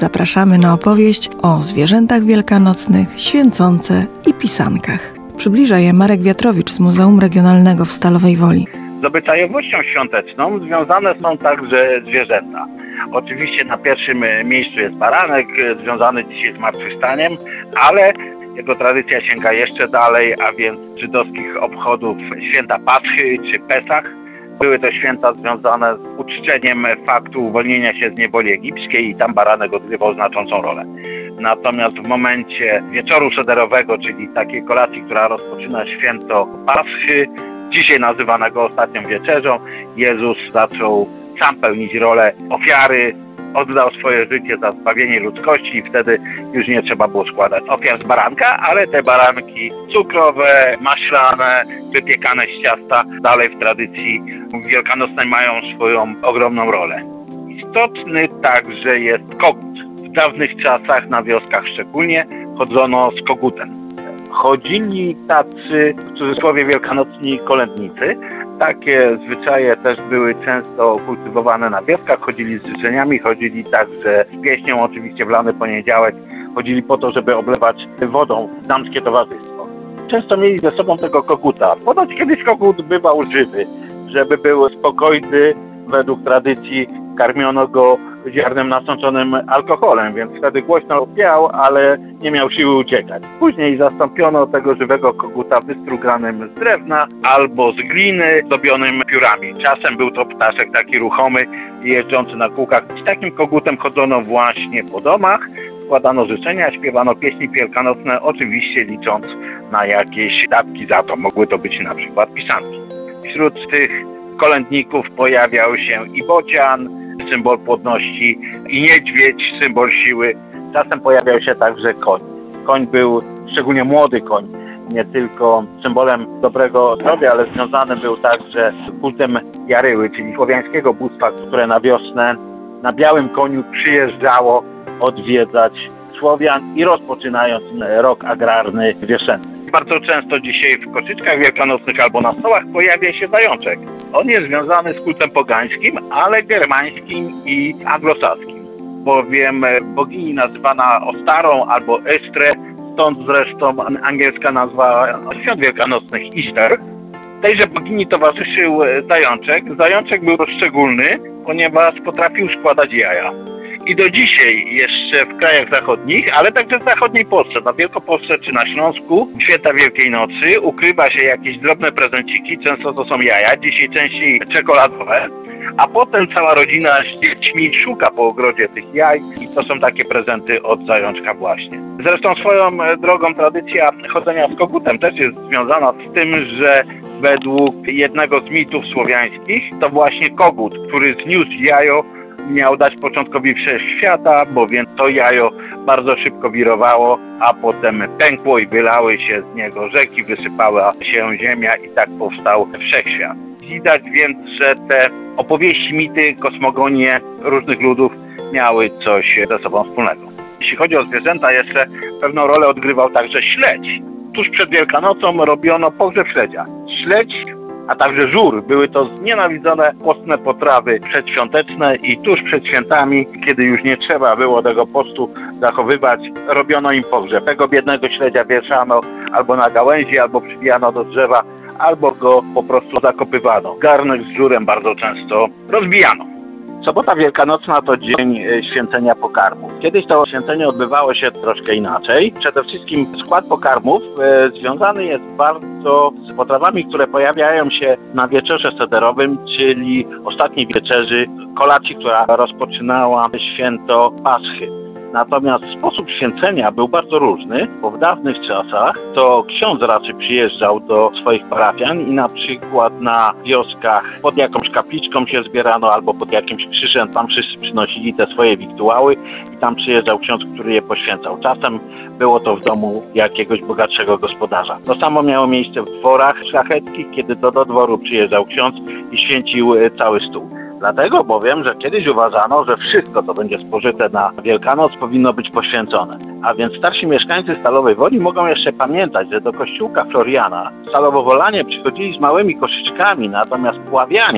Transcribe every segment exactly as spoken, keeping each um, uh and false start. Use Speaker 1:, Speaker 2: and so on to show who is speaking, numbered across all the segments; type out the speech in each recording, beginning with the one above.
Speaker 1: zapraszamy na opowieść o zwierzętach wielkanocnych, święconce i pisankach. Przybliża je Marek Wiatrowicz z Muzeum Regionalnego w Stalowej Woli.
Speaker 2: Z obyczajowością świąteczną związane są także zwierzęta. Oczywiście na pierwszym miejscu jest baranek, związany dzisiaj z zmartwychwstaniem, ale jego tradycja sięga jeszcze dalej, a więc żydowskich obchodów święta Paschy czy Pesach. Były to święta związane z uczczeniem faktu uwolnienia się z niewoli egipskiej i tam baranek odgrywał znaczącą rolę. Natomiast w momencie wieczoru sederowego, czyli takiej kolacji, która rozpoczyna święto Paschy, dzisiaj nazywanego ostatnią wieczerzą, Jezus zaczął sam pełnić rolę ofiary, oddał swoje życie za zbawienie ludzkości i wtedy już nie trzeba było składać ofiar z baranka, ale te baranki cukrowe, maślane, wypiekane z ciasta dalej w tradycji wielkanocnej mają swoją ogromną rolę. Istotny także jest kogut. W dawnych czasach, na wioskach szczególnie, chodzono z kogutem. Chodzili tacy, w cudzysłowie, wielkanocni kolędnicy. Takie zwyczaje też były często kultywowane na wioskach. Chodzili z życzeniami, chodzili także z pieśnią, oczywiście w lany poniedziałek. Chodzili po to, żeby oblewać wodą damskie towarzystwo. Często mieli ze sobą tego koguta. Ponoć kiedyś kogut bywał żywy, żeby był spokojny. Według tradycji karmiono go ziarnem nasączonym alkoholem, więc wtedy głośno piał, ale nie miał siły uciekać. Później zastąpiono tego żywego koguta wystruganym z drewna albo z gliny, zdobionym piórami. Czasem był to ptaszek taki ruchomy, jeżdżący na kółkach. Z takim kogutem chodzono właśnie po domach, składano życzenia, śpiewano pieśni wielkanocne, oczywiście licząc na jakieś dawki za to. Mogły to być na przykład pisanki. Wśród tych kolędników pojawiał się i bocian, symbol płodności, i niedźwiedź, symbol siły. Czasem pojawiał się także koń. Koń był, szczególnie młody koń, nie tylko symbolem dobrego zdrowia, ale związany był także z kultem Jaryły, czyli słowiańskiego bóstwa, które na wiosnę na białym koniu przyjeżdżało odwiedzać Słowian i rozpoczynając rok agrarny wiosenny. Bardzo często dzisiaj w koszyczkach wielkanocnych albo na stołach pojawia się zajączek. On jest związany z kultem pogańskim, ale germańskim i anglosaskim. Bowiem bogini nazywana Ostarą albo Estrę, stąd zresztą angielska nazwa świąt wielkanocnych Easter. Tejże bogini towarzyszył zajączek. Zajączek był szczególny, ponieważ potrafił składać jaja. I do dzisiaj jeszcze w krajach zachodnich, ale także w zachodniej Polsce, na Wielkopolsce czy na Śląsku, święta Wielkiej Nocy, ukrywa się jakieś drobne prezenciki, często to są jaja, dzisiaj częściej czekoladowe, a potem cała rodzina z dziećmi szuka po ogrodzie tych jaj i to są takie prezenty od zajączka właśnie. Zresztą swoją drogą tradycja chodzenia z kogutem też jest związana z tym, że według jednego z mitów słowiańskich to właśnie kogut, który zniósł jajo, miał dać początkowi wszechświata, bowiem to jajo bardzo szybko wirowało, a potem pękło i wylały się z niego rzeki, wysypała się ziemia i tak powstał wszechświat. Widać więc, że te opowieści, mity, kosmogonie różnych ludów miały coś ze sobą wspólnego. Jeśli chodzi o zwierzęta, jeszcze pewną rolę odgrywał także śledź. Tuż przed Wielkanocą robiono pogrzeb śledzia. Śledź, a także żur. Były to znienawidzone postne potrawy przedświąteczne i tuż przed świętami, kiedy już nie trzeba było tego postu zachowywać, robiono im pogrzeb. Tego biednego śledzia wieszano albo na gałęzi, albo przybijano do drzewa, albo go po prostu zakopywano. Garnek z żurem bardzo często rozbijano. Sobota Wielkanocna to dzień święcenia pokarmów. Kiedyś to święcenie odbywało się troszkę inaczej. Przede wszystkim skład pokarmów e, związany jest bardzo z potrawami, które pojawiają się na wieczorze sederowym, czyli ostatniej wieczerzy, kolacji, która rozpoczynała święto Paschy. Natomiast sposób święcenia był bardzo różny, bo w dawnych czasach to ksiądz raczej przyjeżdżał do swoich parafian i na przykład na wioskach pod jakąś kapliczką się zbierano albo pod jakimś krzyżem, tam wszyscy przynosili te swoje wiktuały i tam przyjeżdżał ksiądz, który je poświęcał. Czasem było to w domu jakiegoś bogatszego gospodarza. To samo miało miejsce w dworach szlacheckich, kiedy to do dworu przyjeżdżał ksiądz i święcił cały stół. Dlatego bowiem, że kiedyś uważano, że wszystko, co będzie spożyte na Wielkanoc, powinno być poświęcone. A więc starsi mieszkańcy Stalowej Woli mogą jeszcze pamiętać, że do kościółka Floriana Stalowowolanie przychodzili z małymi koszyczkami, natomiast Puławianie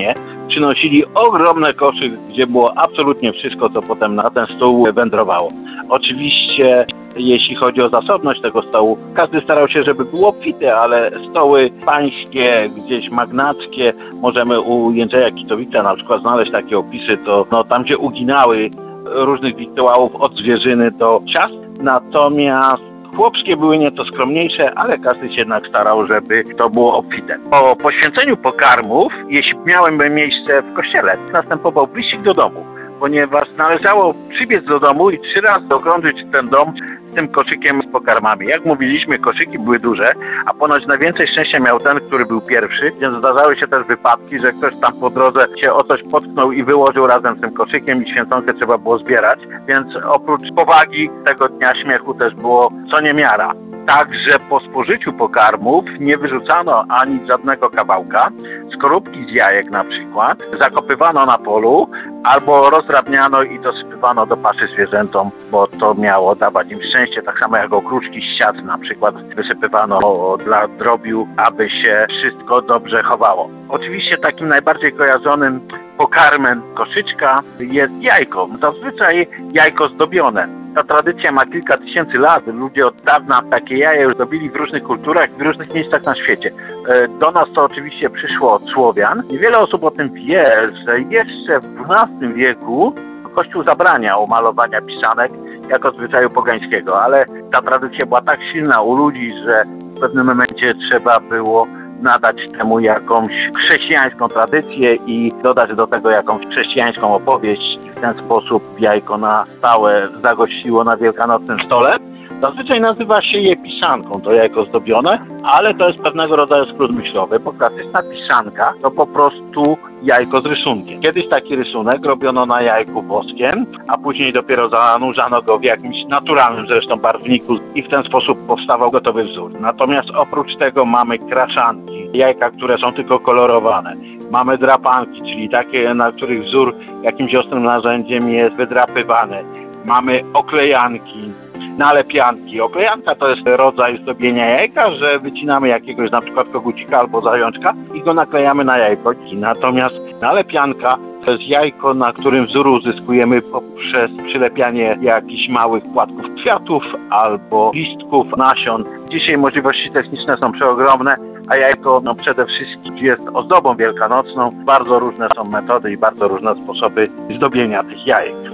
Speaker 2: przynosili ogromne koszy, gdzie było absolutnie wszystko, co potem na ten stół wędrowało. Oczywiście, jeśli chodzi o zasobność tego stołu, każdy starał się, żeby było obfite, ale stoły pańskie, gdzieś magnackie, możemy u Jędrzeja Kitowica na przykład znaleźć takie opisy, to no, tam gdzie uginały różnych wiktuałów od zwierzyny do ciast, natomiast chłopskie były nieco skromniejsze, ale każdy się jednak starał, żeby to było obfite. Po poświęceniu pokarmów, jeśli miałem miejsce w kościele, następował wyścig do domu, ponieważ należało przybiec do domu i trzy razy okrążyć ten dom z tym koszykiem z pokarmami. Jak mówiliśmy, koszyki były duże, a ponoć najwięcej szczęścia miał ten, który był pierwszy, więc zdarzały się też wypadki, że ktoś tam po drodze się o coś potknął i wyłożył razem z tym koszykiem i święconkę trzeba było zbierać, więc oprócz powagi tego dnia śmiechu też było co niemiara. Także po spożyciu pokarmów nie wyrzucano ani żadnego kawałka, skorupki z jajek na przykład, zakopywano na polu albo rozdrabniano i dosypywano do paszy zwierzętom, bo to miało dawać im szczęście, tak samo jak okruszki z siat na przykład wysypywano dla drobiu, aby się wszystko dobrze chowało. Oczywiście takim najbardziej kojarzonym pokarmem koszyczka jest jajko. Zazwyczaj jajko zdobione. Ta tradycja ma kilka tysięcy lat. Ludzie od dawna takie jaja już zdobili w różnych kulturach, w różnych miejscach na świecie. Do nas to oczywiście przyszło od Słowian. Niewiele osób o tym wie, że jeszcze w dwunastym wieku Kościół zabraniał malowania pisanek jako zwyczaju pogańskiego, ale ta tradycja była tak silna u ludzi, że w pewnym momencie trzeba było nadać temu jakąś chrześcijańską tradycję i dodać do tego jakąś chrześcijańską opowieść. I w ten sposób jajko na stałe zagościło na wielkanocnym stole. Zazwyczaj nazywa się je pisanką, to jajko zdobione, ale to jest pewnego rodzaju skrót myślowy, bo klasyczna pisanka to po prostu jajko z rysunkiem. Kiedyś taki rysunek robiono na jajku woskiem, a później dopiero zanurzano go w jakimś naturalnym zresztą barwniku i w ten sposób powstawał gotowy wzór. Natomiast oprócz tego mamy kraszanki, jajka, które są tylko kolorowane. Mamy drapanki, czyli takie, na których wzór jakimś ostrym narzędziem jest wydrapywany. Mamy oklejanki, nalepianki. Oklejanka to jest rodzaj zdobienia jajka, że wycinamy jakiegoś na przykład kogucika albo zajączka i go naklejamy na jajko. Natomiast nalepianka to jest jajko, na którym wzór uzyskujemy poprzez przylepianie jakichś małych płatków kwiatów albo listków, nasion. Dzisiaj możliwości techniczne są przeogromne, a jajko no, przede wszystkim jest ozdobą wielkanocną. Bardzo różne są metody i bardzo różne sposoby zdobienia tych jajek.